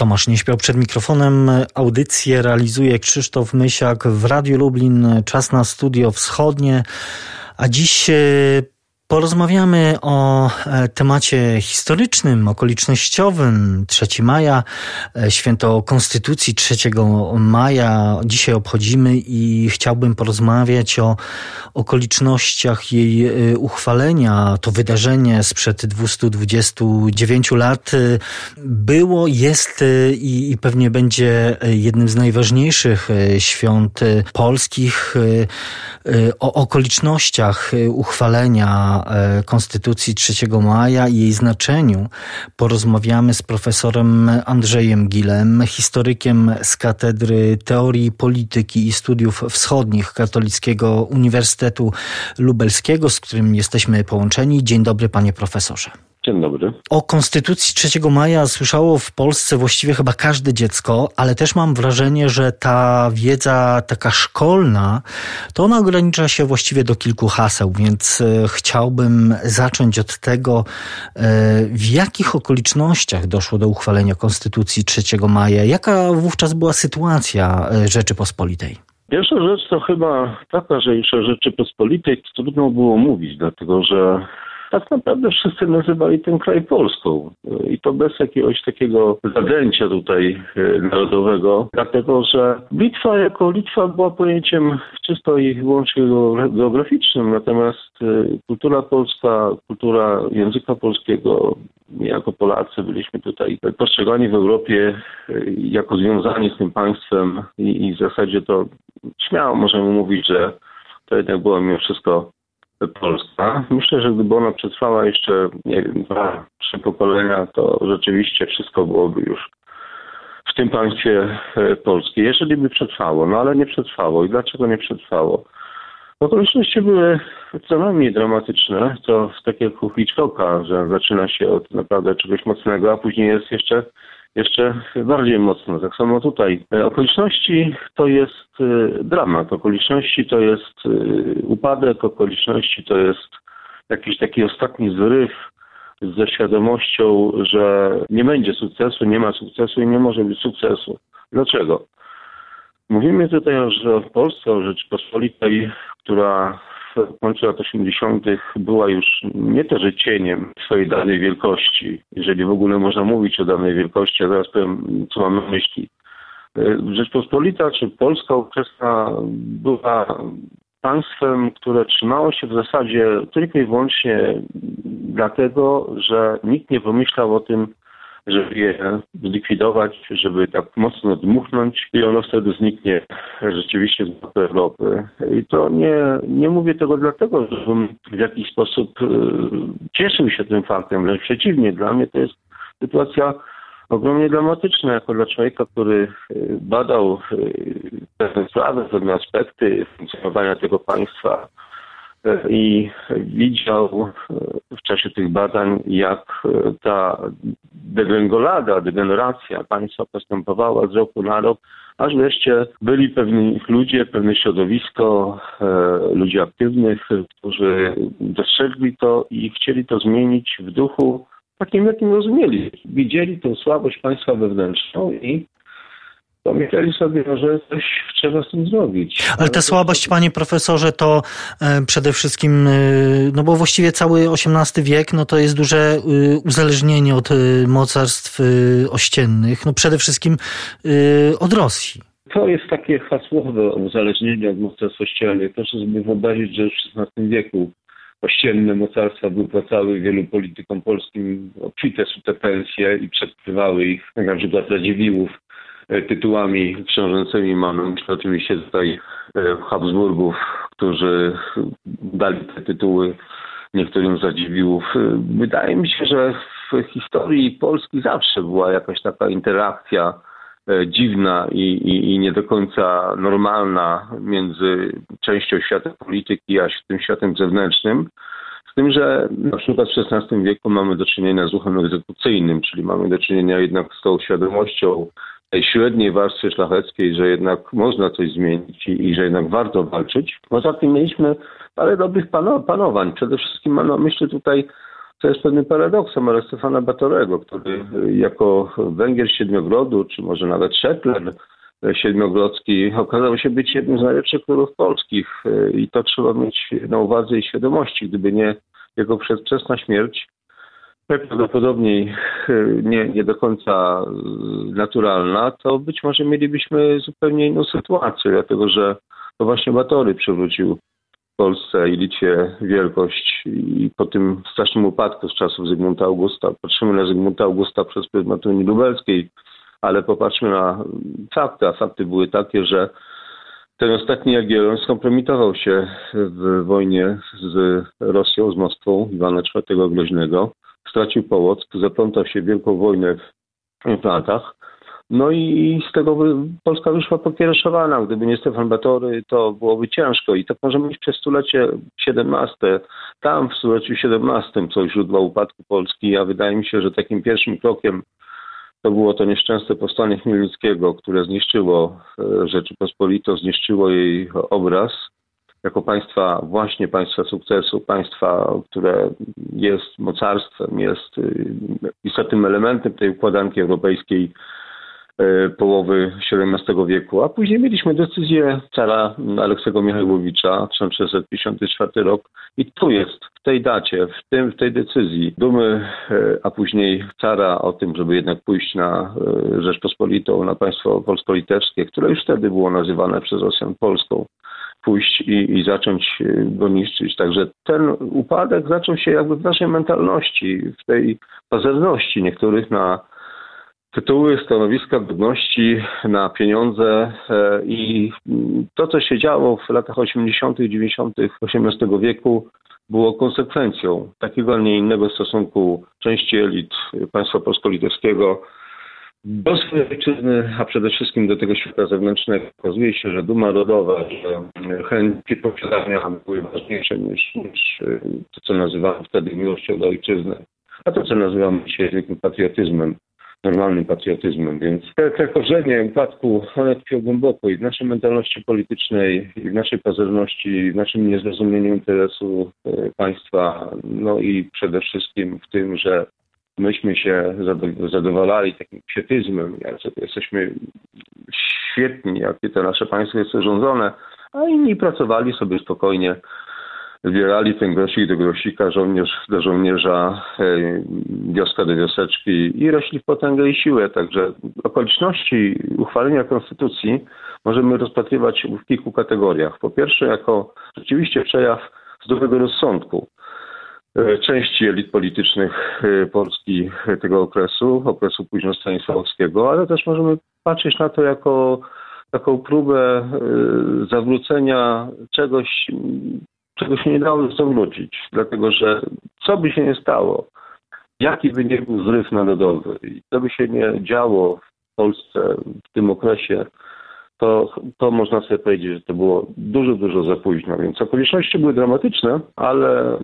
Tomasz nie śpiał przed mikrofonem. Audycję realizuje Krzysztof Mysiak w Radiu Lublin. Czas na Studio Wschodnie. A dziś porozmawiamy o temacie historycznym, okolicznościowym. 3 maja, święto Konstytucji 3 maja. Dzisiaj obchodzimy i chciałbym porozmawiać o okolicznościach jej uchwalenia. To wydarzenie sprzed 229 lat było, jest i pewnie będzie jednym z najważniejszych świąt polskich. O okolicznościach uchwalenia Konstytucji 3 maja i jej znaczeniu porozmawiamy z profesorem Andrzejem Gilem, historykiem z Katedry Teorii Polityki i Studiów Wschodnich Katolickiego Uniwersytetu Lubelskiego, z którym jesteśmy połączeni. Dzień dobry, panie profesorze. Dzień dobry. O Konstytucji 3 maja słyszało w Polsce właściwie chyba każde dziecko, ale też mam wrażenie, że ta wiedza taka szkolna, to ona ogranicza się właściwie do kilku haseł, więc chciałbym zacząć od tego, w jakich okolicznościach doszło do uchwalenia Konstytucji 3 maja. Jaka wówczas była sytuacja Rzeczypospolitej? Pierwsza rzecz to chyba taka, że już o Rzeczypospolitej trudno było mówić, dlatego że tak naprawdę wszyscy nazywali ten kraj Polską i to bez jakiegoś takiego zadęcia tutaj narodowego, dlatego że Litwa jako Litwa była pojęciem czysto i wyłącznie geograficznym, natomiast kultura polska, kultura języka polskiego, my jako Polacy byliśmy tutaj postrzegani w Europie jako związani z tym państwem i w zasadzie to śmiało możemy mówić, że to jednak było mimo wszystko Polska. Myślę, że gdyby ona przetrwała jeszcze, 2-3 pokolenia, to rzeczywiście wszystko byłoby już w tym państwie polskie. Jeżeli by przetrwało, no ale nie przetrwało. I dlaczego nie przetrwało? Okoliczności były co najmniej dramatyczne, to tak jak u Hitchcocka, że zaczyna się od naprawdę czegoś mocnego, a później jest jeszcze bardziej mocno. Tak samo tutaj. Okoliczności to jest dramat, okoliczności to jest upadek, okoliczności to jest jakiś taki ostatni zryw ze świadomością, że nie będzie sukcesu, nie ma sukcesu i nie może być sukcesu. Dlaczego? Mówimy tutaj o Polsce, o Rzeczypospolitej, która w końcu lat 80. była już nie to, że cieniem swojej dawnej wielkości, jeżeli w ogóle można mówić o dawnej wielkości, a zaraz powiem, co mam na myśli. Rzeczpospolita, czy Polska ówczesna była państwem, które trzymało się w zasadzie tylko i wyłącznie dlatego, że nikt nie pomyślał o tym, żeby je zlikwidować, żeby tak mocno dmuchnąć i ono wtedy zniknie rzeczywiście z mapy Europy. I to nie mówię tego dlatego, żebym w jakiś sposób cieszył się tym faktem, wręcz przeciwnie. Dla mnie to jest sytuacja ogromnie dramatyczna, jako dla człowieka, który badał pewne sprawy, pewne aspekty funkcjonowania tego państwa i widział w czasie tych badań, jak ta degeneracja państwa postępowała z roku na rok, aż wreszcie byli pewni ludzie, pewne środowisko ludzi aktywnych, którzy dostrzegli to i chcieli to zmienić w duchu takim, jakim rozumieli. Widzieli tę słabość państwa wewnętrzną i pomyśleli sobie, że coś trzeba z tym zrobić. Ale ta słabość, panie profesorze, to przede wszystkim, no bo właściwie cały XVIII wiek, no to jest duże uzależnienie od mocarstw ościennych, no przede wszystkim od Rosji. To jest takie hasłowe uzależnienie od mocarstw ościennych. Proszę sobie wyobrazić, że już w XVI wieku ościenne mocarstwa wypłacały wielu politykom polskim obfite sute pensje i przedpływały ich, jak na przykład Radziwiłłów, tytułami książęcymi. Mamy myślę oczywiście tutaj Habsburgów, którzy dali te tytuły niektórym z Radziwiłłów. Wydaje mi się, że w historii Polski zawsze była jakaś taka interakcja dziwna i nie do końca normalna między częścią świata polityki a tym światem zewnętrznym. Z tym, że na przykład w XVI wieku mamy do czynienia z ruchem egzekucyjnym, czyli mamy do czynienia jednak z tą świadomością tej średniej warstwy szlacheckiej, że jednak można coś zmienić i że jednak warto walczyć. Poza tym mieliśmy parę dobrych panowań. Przede wszystkim mam na myśli tutaj co jest pewnym paradoksem, ale Stefana Batorego, który jako Węgier Siedmiogrodu, czy może nawet Szetlen Siedmiogrodzki, okazał się być jednym z najlepszych królów polskich i to trzeba mieć na uwadze i świadomości. Gdyby nie jego przedwczesna śmierć, najprawdopodobniej nie do końca naturalna, to być może mielibyśmy zupełnie inną sytuację, dlatego że to właśnie Batory przywrócił Polsce i Litwie wielkość i po tym strasznym upadku z czasów Zygmunta Augusta, patrzymy na Zygmunta Augusta przez pryzmat Unii Lubelskiej, ale popatrzmy na fakty, a fakty były takie, że ten ostatni Jagiellon skompromitował się w wojnie z Rosją, z Moskwą Iwana IV Groźnego, stracił Połock, zaplątał się w wielką wojnę w latach. No i z tego Polska wyszła pokiereszowana. Gdyby nie Stefan Batory, to byłoby ciężko. I tak możemy iść przez stulecie XVII. Tam w stuleciu XVII są źródła upadku Polski, a wydaje mi się, że takim pierwszym krokiem to było to nieszczęsne powstanie Chmielnickiego, które zniszczyło Rzeczypospolitą, zniszczyło jej obraz jako państwa, właśnie państwa sukcesu, państwa, które jest mocarstwem, jest istotnym elementem tej układanki europejskiej połowy XVII wieku. A później mieliśmy decyzję cara Aleksego Michałowicza, 1654 rok i tu jest, w tej dacie, w tej decyzji dumy, a później cara o tym, żeby jednak pójść na Rzeczpospolitą, na państwo polsko-litewskie, które już wtedy było nazywane przez Rosjan Polską, pójść i zacząć go niszczyć. Także ten upadek zaczął się jakby w naszej mentalności, w tej pazerności niektórych na tytuły, stanowiska, godności, na pieniądze i to, co się działo w latach 80., 90. XVIII wieku, było konsekwencją takiego, a nie innego stosunku części elit państwa polsko-litewskiego do swojej ojczyzny, a przede wszystkim do tego świata zewnętrznego. Okazuje się, że duma rodowa, że chęci posiadania były ważniejsze niż to, co nazywamy wtedy miłością do ojczyzny, a to, co nazywamy dzisiaj zwykłym patriotyzmem, normalnym patriotyzmem. Więc te korzenie upadku, one tkwią głęboko i w naszej mentalności politycznej, i w naszej pazerności, i w naszym niezrozumieniu interesu państwa, no i przede wszystkim w tym, że myśmy się zadowalali takim pietyzmem, jesteśmy świetni, jakie to nasze państwo jest urządzone, a inni pracowali sobie spokojnie, zbierali ten grosik do grosika, żołnierz do żołnierza, wioska do wioseczki i rośli w potęgę i siłę. Także okoliczności uchwalenia konstytucji możemy rozpatrywać w kilku kategoriach. Po pierwsze, jako rzeczywiście przejaw zdrowego rozsądku części elit politycznych Polski tego okresu późnostanisławskiego, ale też możemy patrzeć na to jako taką próbę zawrócenia czegoś, czego się nie dało zawrócić. Dlatego, że co by się nie stało, jaki by nie był zryw narodowy i co by się nie działo w Polsce w tym okresie, to można sobie powiedzieć, że to było dużo, dużo za późno. Więc okoliczności były dramatyczne, ale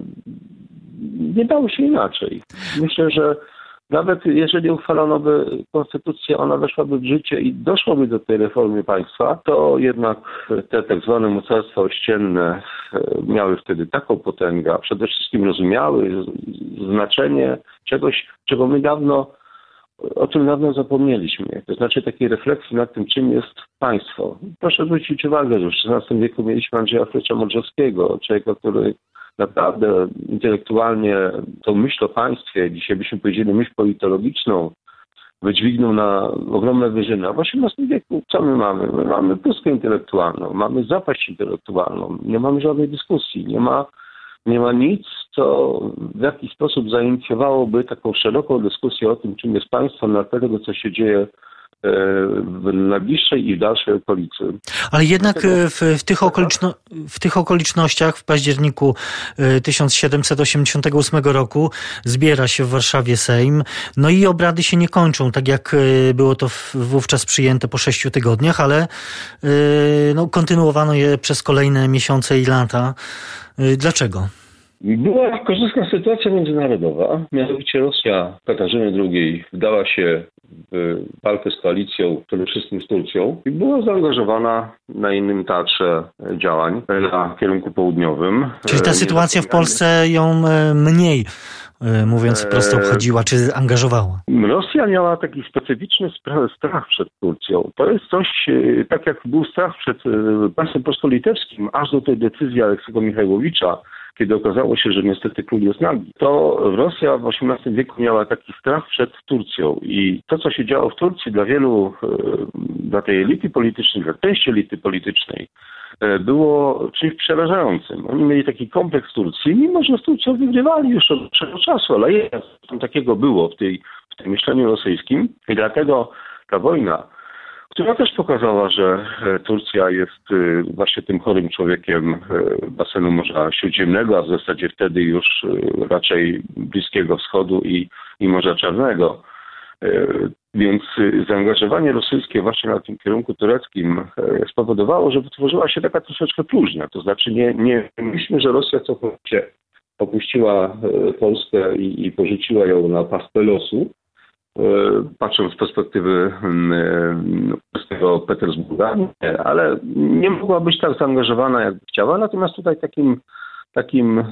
nie dało się inaczej. Myślę, że nawet jeżeli uchwalono by konstytucję, ona weszłaby w życie i doszłoby do tej reformy państwa, to jednak te tak zwane mocarstwa ościenne miały wtedy taką potęgę, a przede wszystkim rozumiały znaczenie czegoś, o czym dawno zapomnieliśmy. To znaczy takiej refleksji nad tym, czym jest państwo. Proszę zwrócić uwagę, że w XVI wieku mieliśmy Andrzeja Flecza-Modrzewskiego, człowieka, który naprawdę intelektualnie tą myśl o państwie, dzisiaj byśmy powiedzieli myśl politologiczną, wydźwignął na ogromne wyżyny. A w XVIII wieku co my mamy? My mamy pustkę intelektualną, mamy zapaść intelektualną, nie mamy żadnej dyskusji, nie ma nic, co w jakiś sposób zainicjowałoby taką szeroką dyskusję o tym, czym jest państwo, na tego, co się dzieje w najbliższej i w dalszej okolicy. Ale jednak w tych okolicznościach w październiku 1788 roku zbiera się w Warszawie Sejm, no i obrady się nie kończą, tak jak było to wówczas przyjęte po 6 tygodniach, ale kontynuowano je przez kolejne miesiące i lata. Dlaczego? Była korzystna sytuacja międzynarodowa, mianowicie Rosja Katarzyny II wdała się w walkę z koalicją, przede wszystkim z Turcją, i była zaangażowana na innym teatrze działań, na kierunku południowym. Czyli ta sytuacja w Polsce ją mniej, mówiąc prosto, obchodziła, czy angażowała? Rosja miała taki specyficzny strach przed Turcją. To jest coś, tak jak był strach przed państwem polsko-litewskim, aż do tej decyzji Aleksego Michajłowicza, kiedy okazało się, że niestety król jest nagi. To Rosja w XVIII wieku miała taki strach przed Turcją i to, co się działo w Turcji dla tej elity politycznej, dla części elity politycznej, było czymś przerażającym. Oni mieli taki kompleks Turcji, mimo że z Turcją wygrywali już od dłuższego czasu, ale jednak tam takiego było w tym myśleniu rosyjskim i dlatego ta wojna, która też pokazała, że Turcja jest właśnie tym chorym człowiekiem basenu Morza Śródziemnego, a w zasadzie wtedy już raczej Bliskiego Wschodu i Morza Czarnego. Więc zaangażowanie rosyjskie właśnie na tym kierunku tureckim spowodowało, że wytworzyła się taka troszeczkę próżnia. To znaczy nie myślimy, że Rosja całkowicie opuściła Polskę i porzuciła ją na pastwę losu, patrząc z perspektywy tego Petersburga, ale nie mogła być tak zaangażowana, jakby chciała. Natomiast tutaj takim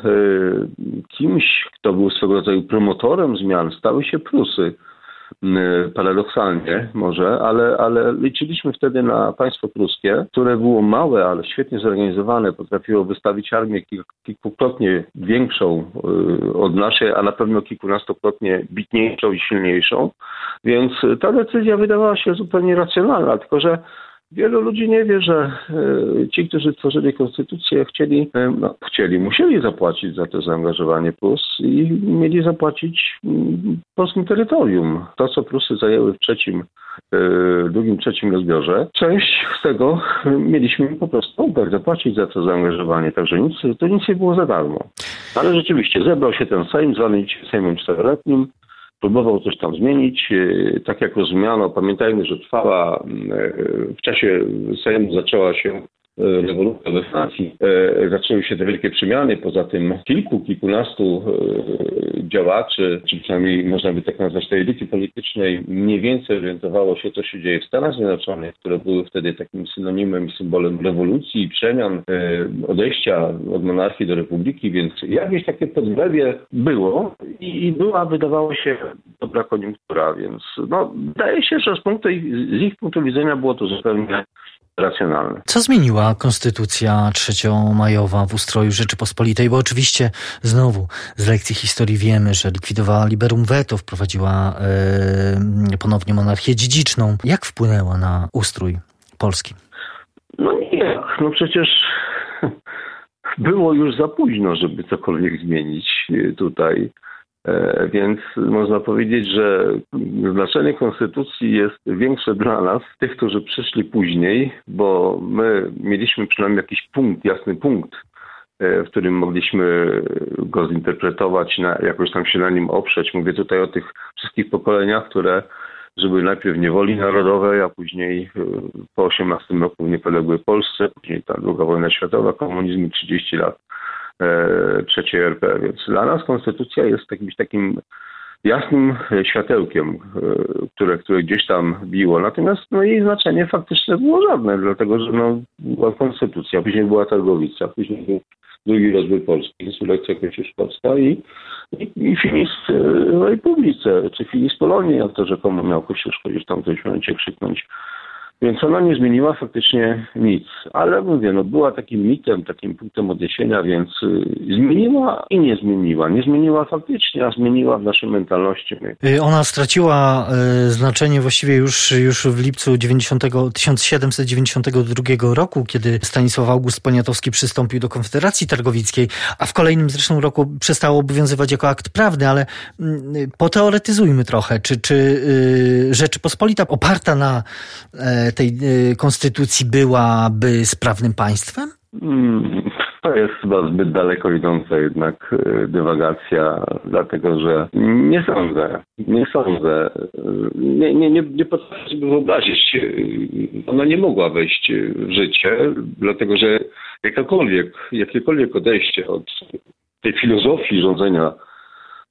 kimś, kto był swego rodzaju promotorem zmian, stały się Prusy. Paradoksalnie może, ale liczyliśmy wtedy na państwo pruskie, które było małe, ale świetnie zorganizowane, potrafiło wystawić armię kilkukrotnie większą od naszej, a na pewno kilkunastokrotnie bitniejszą i silniejszą, więc ta decyzja wydawała się zupełnie racjonalna, tylko że wielu ludzi nie wie, że ci, którzy tworzyli konstytucję, musieli zapłacić za to zaangażowanie Prus i mieli zapłacić polskim terytorium. To, co Prusy zajęły w drugim, trzecim rozbiorze, część z tego mieliśmy po prostu zapłacić za to zaangażowanie, także to nic nie było za darmo. Ale rzeczywiście zebrał się ten Sejm, zwany Sejmem Czteroletnim, próbował coś tam zmienić. Tak jak rozumiano, pamiętajmy, że w czasie Sejmu zaczęła się rewolucja we Francji. Zaczęły się te wielkie przemiany. Poza tym kilkunastu działaczy, czy przynajmniej można by tak nazwać tej elity politycznej, mniej więcej orientowało się, co się dzieje w Stanach Zjednoczonych, które były wtedy takim synonimem i symbolem rewolucji i przemian, odejścia od monarchii do republiki, więc jakieś takie podwebie było i była, wydawało się, dobra koniunktura, więc wydaje się, że z ich punktu widzenia było to zupełnie racjonalne. Co zmieniła Konstytucja trzeciomajowa w ustroju Rzeczypospolitej? Bo oczywiście znowu z lekcji historii wiemy, że likwidowała liberum veto, wprowadziła ponownie monarchię dziedziczną. Jak wpłynęła na ustrój polski? Przecież było już za późno, żeby cokolwiek zmienić tutaj. Więc można powiedzieć, że znaczenie konstytucji jest większe dla nas, tych, którzy przyszli później, bo my mieliśmy przynajmniej jakiś jasny punkt, w którym mogliśmy go zinterpretować, jakoś tam się na nim oprzeć. Mówię tutaj o tych wszystkich pokoleniach, które żyły najpierw w niewoli narodowej, a później po 18 roku w niepodległej Polsce, później ta II wojna światowa, komunizm 30 lat. III RP, więc dla nas konstytucja jest jakimś takim jasnym światełkiem, które gdzieś tam biło. Natomiast jej znaczenie faktyczne było żadne, dlatego że była konstytucja, później była Targowica, później był drugi rozwój Polski, insurrekcja kościuszkowska i finis Republice, czy finis Polonii, jak to rzekomo miał Kościuszko gdzieś tam w tym momencie krzyknąć. Więc ona nie zmieniła faktycznie nic. Ale mówię, była takim mitem, takim punktem odniesienia, więc zmieniła i nie zmieniła. Nie zmieniła faktycznie, a zmieniła w naszej mentalności. Ona straciła znaczenie właściwie już w lipcu 1792 roku, kiedy Stanisław August Poniatowski przystąpił do Konfederacji Targowickiej, a w kolejnym zresztą roku przestało obowiązywać jako akt prawny, ale poteoretyzujmy trochę. Czy Rzeczypospolita oparta na tej konstytucji byłaby sprawnym państwem? To jest chyba zbyt daleko idąca jednak dywagacja, dlatego że nie sądzę. Nie potrafię sobie wyobrazić. Ona nie mogła wejść w życie, dlatego że jakiekolwiek odejście od tej filozofii rządzenia w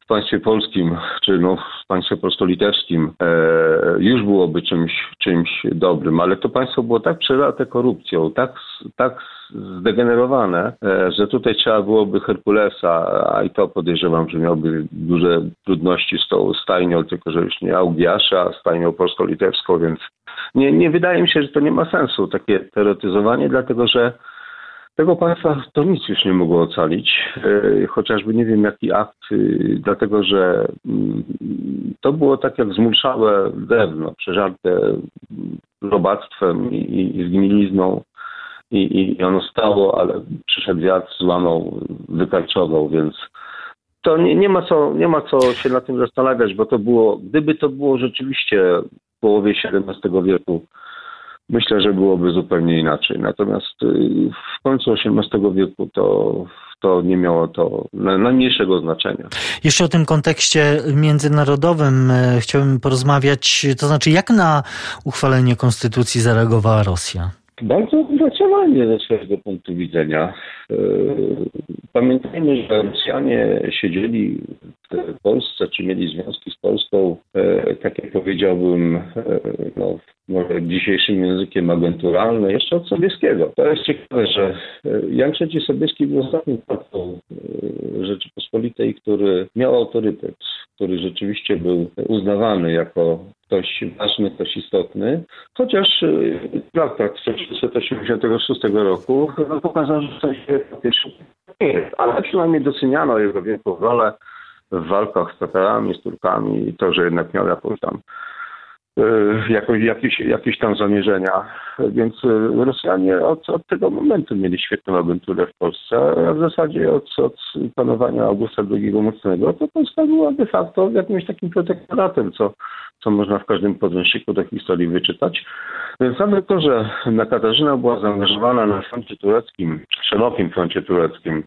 w państwie polskim, czy w państwie polsko-litewskim już byłoby czymś dobrym, ale to państwo było tak przelate korupcją, tak zdegenerowane, że tutaj trzeba byłoby Herkulesa, a i to podejrzewam, że miałby duże trudności z tą stajnią, tylko że już nie Augiasza, a stajnią polsko-litewską, więc nie wydaje mi się, że to nie ma sensu, takie teoretyzowanie, dlatego że tego państwa to nic już nie mogło ocalić, chociażby nie wiem jaki akt, dlatego że to było tak jak zmulszałe drewno, przeżarte robactwem i zgnilizną i ono stało, ale przyszedł wiatr, złamał, wykarczował, więc to nie ma co się na tym zastanawiać, bo to było, gdyby to było rzeczywiście w połowie XVII wieku, myślę, że byłoby zupełnie inaczej. Natomiast w końcu XVIII wieku to nie miało to najmniejszego znaczenia. Jeszcze o tym kontekście międzynarodowym chciałbym porozmawiać. To znaczy, jak na uchwalenie konstytucji zareagowała Rosja? Bardzo racjonalnie ze swojego punktu widzenia. Pamiętajmy, że Rosjanie siedzieli w Polsce, czy mieli związki z Polską, tak jak powiedziałbym, może dzisiejszym językiem agenturalne, jeszcze od Sobieskiego. To jest ciekawe, że Jan III Sobieski był ostatnim władcą Rzeczypospolitej, który miał autorytet, który rzeczywiście był uznawany jako ktoś ważny, ktoś istotny, chociaż traktat z 1686 roku pokazał, że to się faktycznie nie jest, ale przynajmniej doceniano jego wielką rolę w walkach z Tatarami, z Turkami i to, że jednak miał jakieś tam zamierzenia. Więc Rosjanie od tego momentu mieli świetną agenturę w Polsce, a w zasadzie od panowania Augusta II Mocnego to Polska była de facto jakimś takim protektoratem, co można w każdym podręczniku do historii wyczytać. Więc nawet to, że Katarzyna była zaangażowana na froncie tureckim, szerokim froncie tureckim,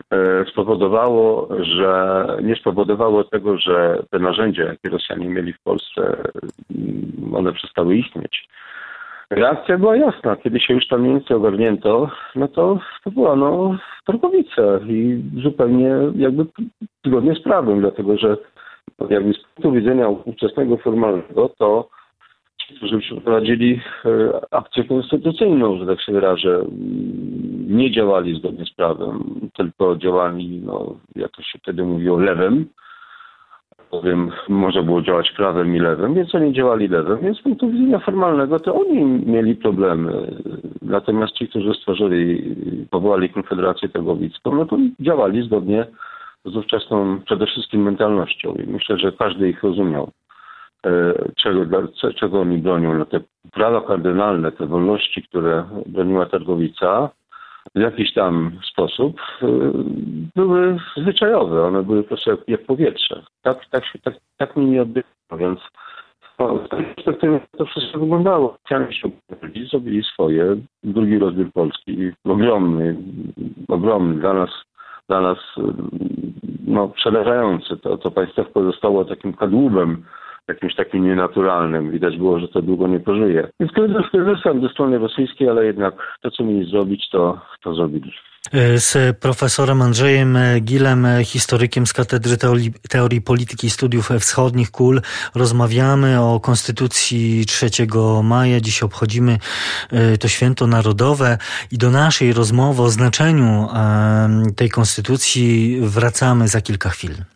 nie spowodowało tego, że te narzędzia, jakie Rosjanie mieli w Polsce, one przestały istnieć. Reakcja była jasna. Kiedy się już tam Niemcy ogarnięto, to była Torkowice i zupełnie jakby zgodnie z prawem, dlatego że jakby z punktu widzenia ówczesnego formalnego, to ci, którzy przeprowadzili akcję konstytucyjną, że tak się wyrażę, nie działali zgodnie z prawem, tylko działali, jak to się wtedy mówiło, lewem. Powiem, można było działać prawem i lewem, więc oni działali lewem, więc z punktu widzenia formalnego to oni mieli problemy. Natomiast ci, którzy powołali Konfederację Targowicką, to działali zgodnie z ówczesną przede wszystkim mentalnością i myślę, że każdy ich rozumiał, czego oni bronią. Te prawa kardynalne, te wolności, które broniła Targowica, w jakiś tam sposób były zwyczajowe, one były po prostu jak powietrze. Tak mi nie odbywało, więc z tej perspektywy to wszystko wyglądało. Chciałem się uczyć, zrobili swoje. Drugi rozbiór Polski, ogromny dla nas przerażający. To państwo zostało takim kadłubem, jakimś takim nienaturalnym. Widać było, że to długo nie pożyje. Więc kryzysem ze strony rosyjskiej, ale jednak to, co mieli zrobić, to zrobili. Z profesorem Andrzejem Gilem, historykiem z Katedry Teorii Polityki i Studiów Wschodnich KUL, rozmawiamy o Konstytucji 3 maja. Dziś obchodzimy to święto narodowe i do naszej rozmowy o znaczeniu tej Konstytucji wracamy za kilka chwil.